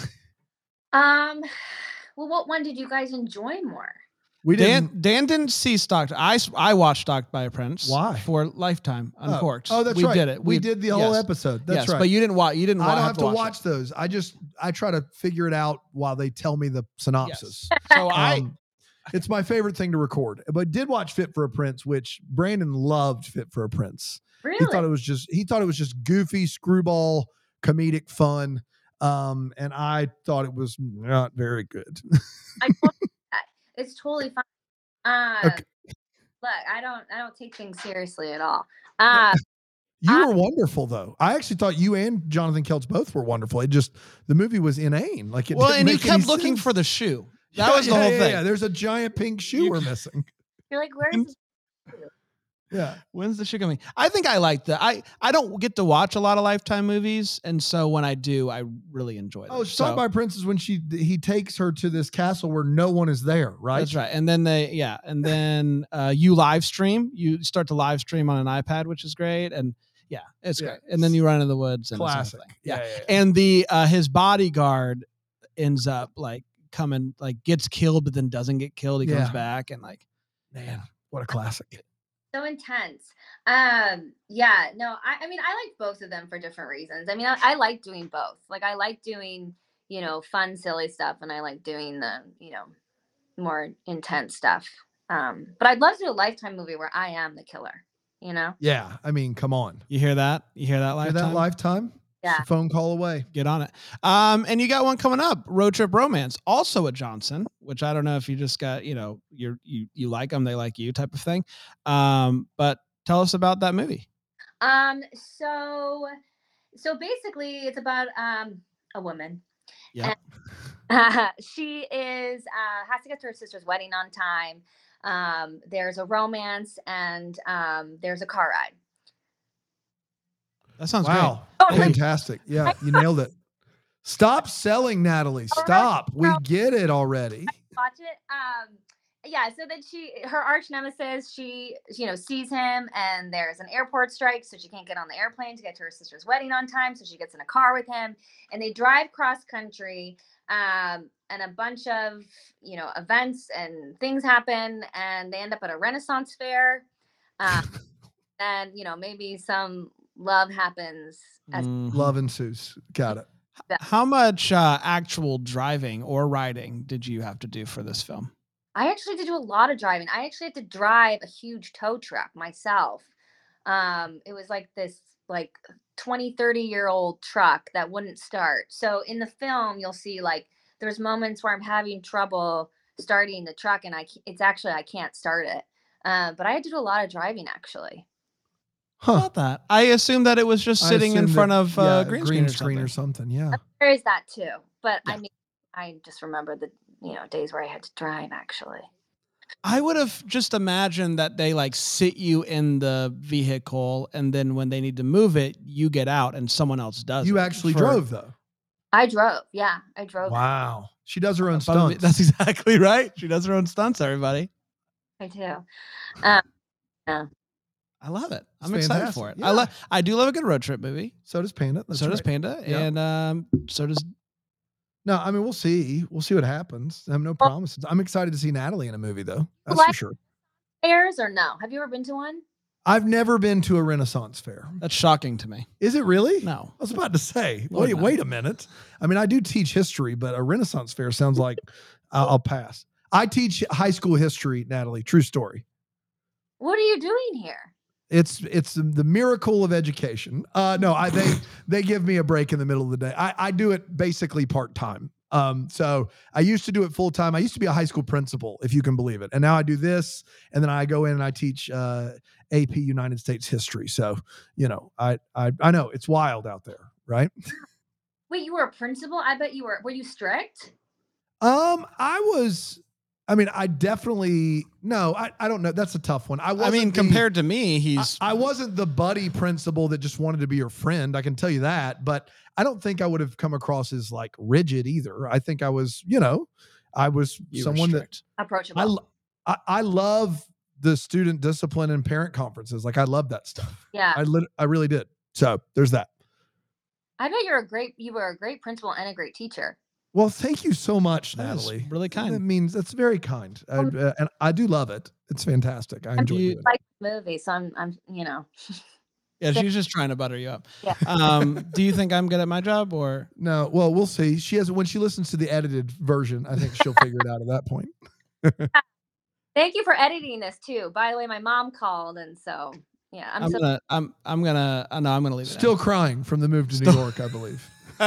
Um, well, what one did you guys enjoy more? it. We Dan didn't. Dan didn't see Stalked. I s- I watched Stalked by a Prince. Why? For Lifetime Oh, Uncorked. Oh, that's we right. did it. We, did the whole yes. episode. That's yes, right. but you didn't watch. You didn't. I wa- don't have to watch, watch it. those. I just I try to figure it out while they tell me the synopsis. So I Um, it's my favorite thing to record. But did watch Fit for a Prince, which Brandon loved Fit for a Prince. Really? He thought it was just he thought it was just goofy, screwball, comedic fun. Um, and I thought it was not very good. I told you that. It's totally fine. Um, Okay. Look, I don't I don't take things seriously at all. Um, You I- were wonderful though. I actually thought you and Jonathan Keltz both were wonderful. It just the movie was inane. Like it well, didn't and you make any kept looking sense. for the shoe. That Yeah, was the yeah, whole yeah, thing. Yeah, there's a giant pink shoe You- we're missing. you're like, where's the Yeah. When's the shoe coming? I think I like the. I I don't get to watch a lot of Lifetime movies, and so when I do, I really enjoy them. Oh, Stalked So- by Prince is when she he takes her to this castle where no one is there, right? That's right. And then they, yeah, and then uh, you live stream. You start to live stream on an iPad, which is great. And yeah, it's Yeah. great. And then you run in the woods. And this whole Classic. thing. Yeah, Yeah. yeah, yeah. And the uh, his bodyguard ends up like coming, like gets killed, but then doesn't get killed. He comes Yeah. back and like, Man, what a classic. so intense? Um, yeah, no, I, I mean, I like both of them for different reasons. I mean, I, I like doing both. Like, I like doing, you know, fun, silly stuff, and I like doing the, you know, more intense stuff. Um, but I'd love to do a Lifetime movie where I am the killer. You know? Yeah, I mean, come on. you hear that? You hear that Hear Lifetime? that Lifetime? It's Yeah. a phone call away. Get on it. Um, and you got one coming up, Road Trip Romance, also a Johnson, which I don't know if you just got, you know, you're you you like them, they like you type of thing. Um, but tell us about that movie. Um, so, so basically, it's about um a woman. Yeah. Uh, she is uh, has to get to her sister's wedding on time. Um, there's a romance, and um, there's a car ride. That sounds Wow. Oh, Fantastic. Yeah, you nailed it. Stop selling, Natalie. All right. Stop. We No. get it already. Watch it. Um, yeah. So then she, her arch nemesis, she, you know, sees him, and there's an airport strike, so she can't get on the airplane to get to her sister's wedding on time. So she gets in a car with him, and they drive cross country. Um, and a bunch of, you know, events and things happen, and they end up at a Renaissance fair. Um, and you know, maybe some love happens. great. As Mhm. Love ensues. Got it. How much uh, actual driving or riding did you have to do for this film? I actually had to do a lot of driving. I actually had to drive a huge tow truck myself. Um, it was like this like twenty, thirty year old truck that wouldn't start. So in the film, you'll see like there's moments where I'm having trouble starting the truck, and I c- it's actually I can't start it. Uh, but I had to do a lot of driving actually. How Huh. about that? I assumed that it was just I sitting in assume front that- of uh, yeah, green, green screen, screen or or something. something. Yeah. There is that too. But I Yeah. mean, I just remember the you know days where I had to drive actually. I would have just imagined that they like sit you in the vehicle, and then when they need to move it, you get out and someone else does. You it actually for- drove though. I drove. Yeah, I drove. Wow. She does her own Probably- stunts. That's exactly right. She does her own stunts. Everybody, I do. Um, I love it. It's I'm excited fantastic. for it. Yeah. I love. I do love a good road trip movie. So does Panda. That's so does right. Panda, Yeah. and um, so does. No, I mean we'll see. We'll see what happens. I have no promises. I'm excited to see Natalie in a movie though. That's for Like- sure. fairs or no? Have you ever been to one? I've never been to a Renaissance fair. That's shocking to me. Is it really? No, I was about to say, Lord, wait, no. wait a minute. I mean, I do teach history, but a Renaissance fair sounds like I'll, I'll pass. I teach high school history, Natalie. True story. What are you doing here? It's it's the miracle of education. Uh, no, I they they give me a break in the middle of the day. I, I do it basically part time. Um, so I used to do it full time. I used to be a high school principal, if you can believe it, and now I do this, and then I go in and I teach uh, A P United States history. So you know, I I I know it's wild out there, right? Wait, you were a principal? I bet you were. Were you strict? Um, I was. I mean, I definitely no. I, I don't know. That's a tough one. I I wasn't mean, the- compared to me, he's. I, I wasn't the buddy principal that just wanted to be your friend. I can tell you that, but I don't think I would have come across as like rigid either. I think I was, you know, I was you were someone that strict. Approachable. I, lo- I I love the student discipline and parent conferences. Like I love that stuff. yeah. I lit- I really did. So there's that. I bet you're a great. You were a great principal and a great teacher. Well, thank you so much, That is Natalie. really kind. That means that's very kind, I, Um, uh, and I do love it. It's fantastic. I enjoy you- doing it. Like the movie, so I'm. I'm. You know. Yeah, she's just trying to butter you up. Yeah. Um, do you think I'm good at my job, or No, well, we'll see. She has when she listens to the edited version. I think she'll figure it out at that point. Thank you for editing this too. By the way, my mom called, and so yeah, I'm, I'm so. gonna, I'm, I'm gonna, uh, no, I'm gonna leave it. in. Still crying from the move to New Still- York, I believe.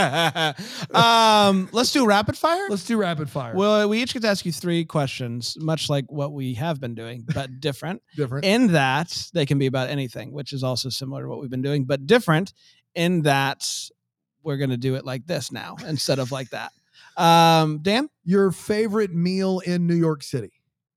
um, let's do rapid fire. Let's do rapid fire. Well, we each get to ask you three questions, much like what we have been doing, but different. Different. In that they can be about anything, which is also similar to what we've been doing, but different in that we're going to do it like this now instead of like that. Um, Dan, Your favorite meal in New York City?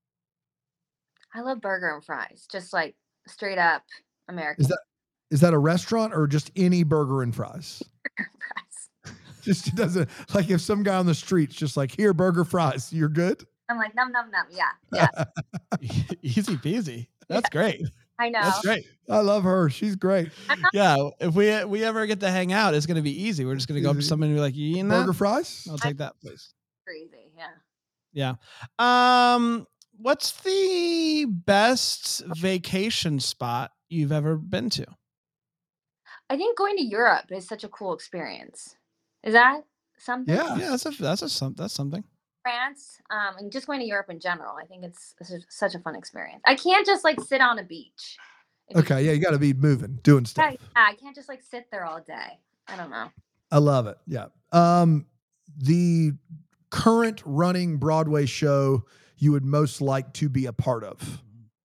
I love burger and fries, just like straight up American Is that is that a restaurant or just any burger and fries? fries. Just it doesn't like if some guy on the street's just like here burger fries, you're good. I'm like num num num. Yeah, yeah. easy peasy. That's great. I know. That's great. I love her. She's great. I'm not Yeah, if we we ever get to hang out, it's going to be easy. We're just going to go up to Easy. somebody and be like, "You eating Burger that? fries? I'll take that, please." crazy. Yeah. Yeah. Um, what's the best vacation spot you've ever been to? I think going to Europe is such a cool experience. Is that something? Yeah. Yeah, that's a that's a some that's something. France, um, and just going to Europe in general. I think it's, it's just such a fun experience. I can't just like sit on a beach. If you- Okay, yeah, you got to be moving, doing Yeah, stuff. yeah, I can't just like sit there all day. I don't know. I love it. Yeah. Um, the current running Broadway show you would most like to be a part of?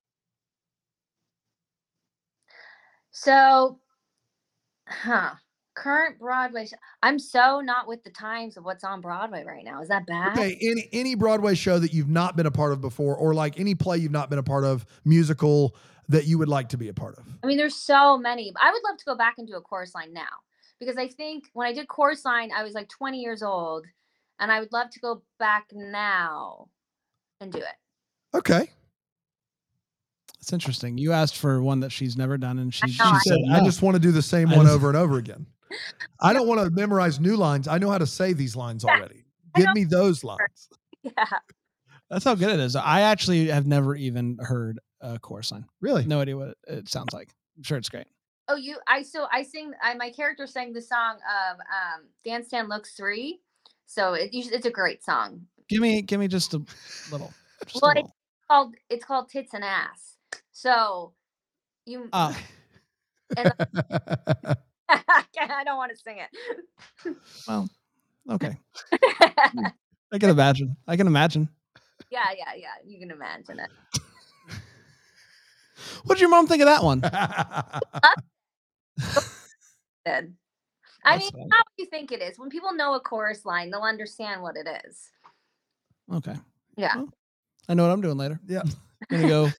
So, huh? Current Broadway. Sh- I'm so not with the times of what's on Broadway right now. Is that bad? Okay, any any Broadway show that you've not been a part of before, or like any play you've not been a part of, musical that you would like to be a part of. I mean, there's so many. I would love to go back and do a chorus line now because I think when I did chorus line, I was like twenty years old, and I would love to go back now and do it. Okay. It's interesting. You asked for one that she's never done, and she, I she know, I- said, I no. just want to do the same I one just- over and over again. I don't want to memorize new lines. I know how to say these lines already. I Give know. me those lines. Yeah. That's how good it is. I actually have never even heard a chorus line. Really? No idea what it, it sounds like. I'm sure it's great. Oh, you. I so I sing. I my character sang the song of um, Dance Stand Looks Three, so it, you should- it's a great song. Give me, give me just a little. Just Well, a little. Called it's called Tits and Ass. So you. Oh, I don't want to sing it. well, okay. I can imagine. I can imagine. yeah, yeah, yeah. You can imagine it. What did your mom think of that one? Good. I That's mean, fine. not what you think it is. When people know a chorus line, they'll understand what it is. Okay. Yeah. Well, I know what I'm doing later. Yeah. I'm gonna go.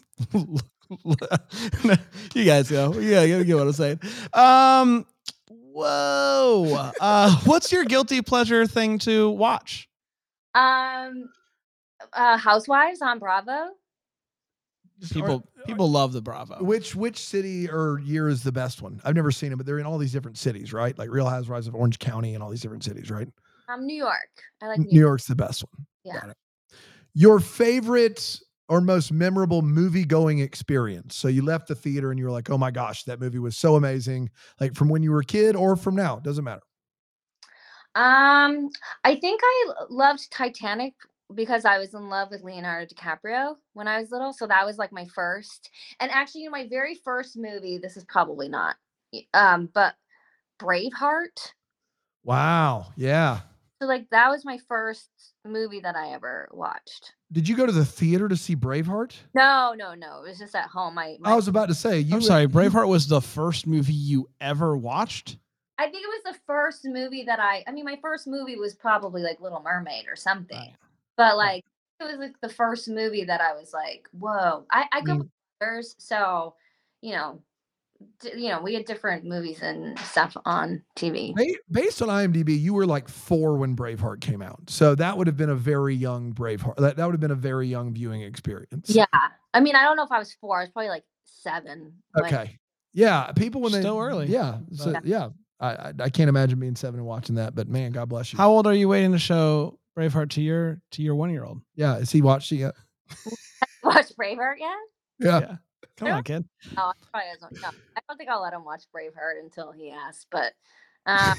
You guys go. Yeah, you get what I'm saying. Um, whoa. Uh, what's your guilty pleasure thing to watch? Um, uh, Housewives on Bravo. People, people love the Bravo. Which which city or year is the best one? I've never seen them, but they're in all these different cities, right? Like Real Housewives of Orange County and all these different cities, right? Um, New York. I like New New York. York's the best one. Yeah. Got it. Your favorite or most memorable movie going experience? So you left the theater and you were like, oh my gosh, that movie was so amazing. Like from when you were a kid or from now, doesn't matter. Um, I think I l- loved Titanic because I was in love with Leonardo DiCaprio when I was little. So that was like my first. And actually, you know, my very first movie, this is probably not, um, but Braveheart. Wow. Yeah. So like that was my first movie that I ever watched. Did you go to the theater to see Braveheart? No, no, no. It was just at home. My, my I was about to say, you I'm sorry, Braveheart was the first movie you ever watched? I think it was the first movie that I, I mean, my first movie was probably like Little Mermaid or something, Right. but like, it was like the first movie that I was like, whoa, I, I grew up with brothers. So, you know, d- you know, we had different movies and stuff on T V. Ba- Based on IMDb, you were like four when Braveheart came out. So that would have been a very young Braveheart. That, that would have been a very young viewing experience. Yeah. I mean, I don't know if I was four. I was probably like seven. when- Okay. Yeah. People when they Still early. Yeah. So yeah. I, I I can't imagine being seven and watching that, but man, God bless you. How old are you waiting to show Braveheart to your to your one year old? Yeah. Has he watched it yet? Watch Braveheart yet? Yeah. Come on, kid. Oh, he probably doesn't. No, I don't think I'll let him watch Braveheart until he asks. But um,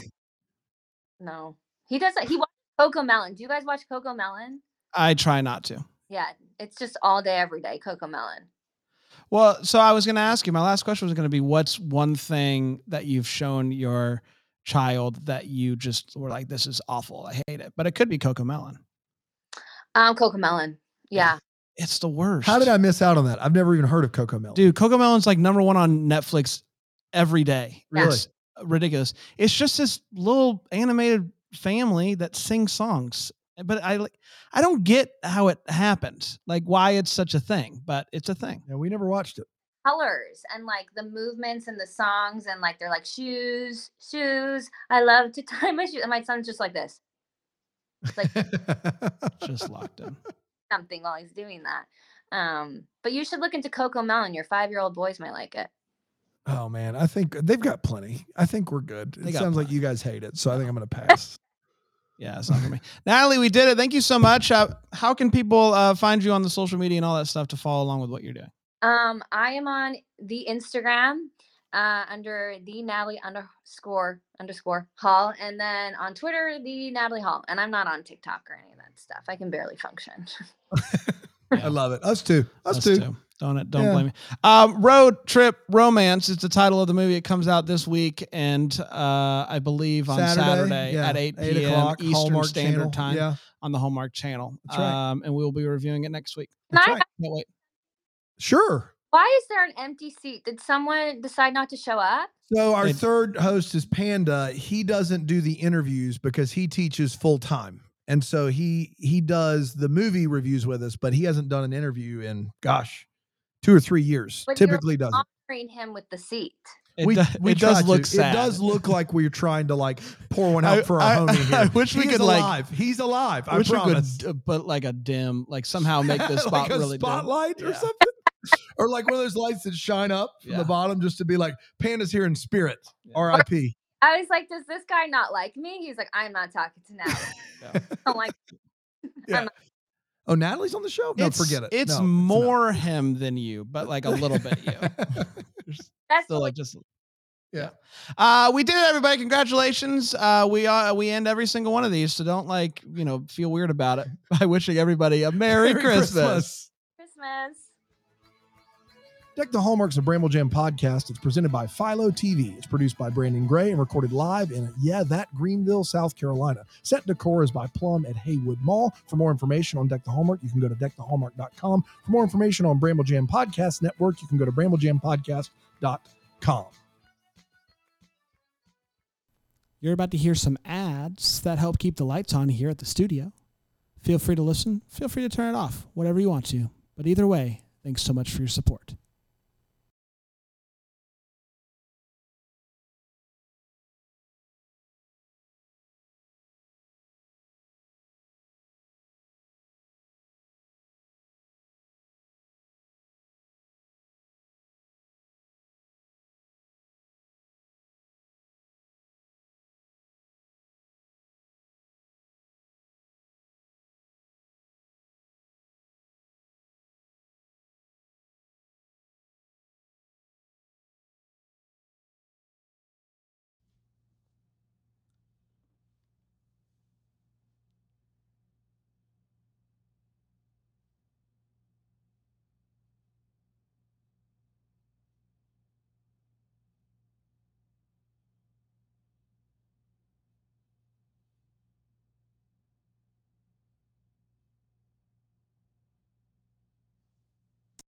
no, he doesn't. He watches Coco Melon. Do you guys watch Coco Melon? I try not to. Yeah, it's just all day, every day. Coco Melon. Well, so I was going to ask you, my last question was going to be, what's one thing that you've shown your child that you just were like, this is awful, I hate it, but it could be Coco Melon. Um, Coco Melon. Yeah. It's the worst. How did I miss out on that? I've never even heard of Coco Melon. Dude, Coco Melon's like number one on Netflix every day. Really? It's ridiculous. It's just this little animated family that sings songs. But I like, I don't get how it happened, like why it's such a thing, but it's a thing. Yeah, we never watched it. Colors and like the movements and the songs and like they're like shoes, shoes. I love to tie my shoes. And my son's just like this. Like Just locked in. something while he's doing that. Um, but you should look into Coco Melon. Your five-year-old boys might like it. Oh man, I think they've got plenty. I think we're good. They It got sounds like plenty. you guys hate it, so I think I'm going to pass. Yeah, it's not for me. Natalie, we did it. Thank you so much. Uh, how can people uh, find you on the social media and all that stuff to follow along with what you're doing? Um, I am on the Instagram uh, under the Natalie underscore underscore Hall, and then on Twitter the Natalie Hall. And I'm not on TikTok or any of that stuff. I can barely function. I love it. Us too. Us, Us too. too. Don't it? Don't Yeah. blame me. Um, Road Trip Romance is the title of the movie. It comes out this week, and uh, I believe on Saturday, yeah, at eight eight p.m. o'clock, Eastern Hallmark Standard Channel. Time Yeah, on the Hallmark Channel. That's right. Um, and we will be reviewing it next week. that's Can I- right. Can't wait. Sure. Why is there an empty seat? Did someone decide not to show up? So our They- third host is Panda. He doesn't do the interviews because he teaches full time. And so he he does the movie reviews with us, but he hasn't done an interview in gosh, two or three years. But you're Typically doesn't. Honoring him with the seat. It, we do- we it does try look to. sad. It does look like we're trying to like pour one out I- for our I- homie here. I wish we He is could, like- alive. He's alive. I I wish we promise. could uh, put like a dim, like somehow make this spot like a really dim. spotlight or Yeah. something. Or like one of those lights that shine up from Yeah. the bottom just to be like, Panda's here in spirit. Yeah. R I P I was like, does this guy not like me? He's like, I'm not talking to Natalie. I'm like, Yeah. Oh, Natalie's on the show? No, It's, forget it. It's No, more him than you, but like a little bit you. that's Still the like just Yeah. Uh, we did it, everybody. Congratulations. Uh, we uh, we end every single one of these, so don't like you know feel weird about it by wishing everybody a Merry, Merry Christmas. Christmas. Deck the Hallmarks of Bramble Jam podcast. It's presented by Philo T V. It's produced by Brandon Gray and recorded live in, yeah, that Greenville, South Carolina. Set decor is by Plum at Haywood Mall. For more information on Deck the Hallmark, you can go to deck the hallmark dot com. For more information on Bramble Jam Podcast Network, you can go to bramble jam podcast dot com. You're about to hear some ads that help keep the lights on here at the studio. Feel free to listen. Feel free to turn it off, whatever you want to. But either way, thanks so much for your support.